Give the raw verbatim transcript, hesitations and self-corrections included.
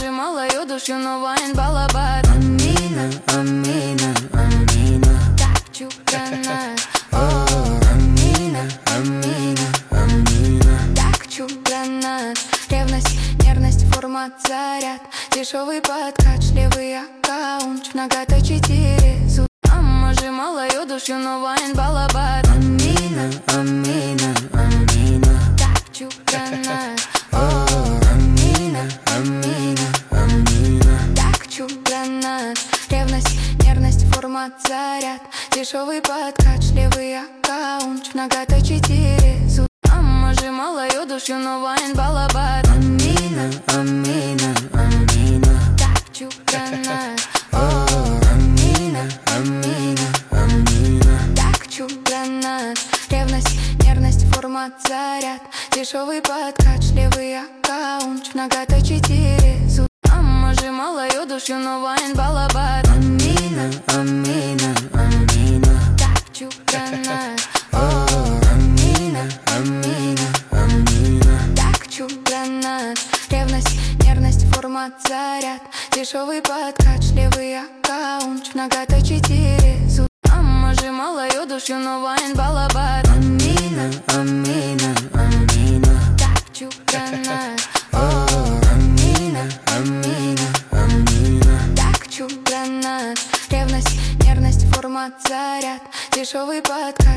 мою душу, но вайн балабат. Амина, Амина, Амина. Тапчу гранат. О, Амина, Амина, Амина. Тапчу гранат. Ревность, нервность, формат, заряд. Дешевый подкат, шлевый аккаунт. В нагато четыре. Мама же мою душу, но вайн балабат. Амина, Амина, Амина. Тапчу гранат. О, Амина, Амина, Амина. Тапчу гранат. Ревность, нервность, формат, заряд. Дешевый подкат, шлевый аккаунт. В нагато четыре. Мама же мою душу, но вайн балабат. Амина, Амина, Амина. Тапчу гранат. О, Амина, Амина, Амина. Тапчу гранат. Ревность, нервность, формат, заряд. Дешевый подкат, шлевый аккаунт. В нагато четыре. Мама же мою душу, но вайн балабат. Амина, Амина, Амина. Тапчу гранат. О, Амина, Амина, Амина. Тапчу гранат. Ревность, нервность, формат, заряд. Дешевый подкат, шлевый аккаунт. В нагато четыре. Мама же мою душу, но вайн балабат. Амина, Амина, Амина. Тапчу гранат. О, Амина, Амина, Амина. Тапчу гранат. Ревность, нервность, формат, заряд. Дешевый подкат,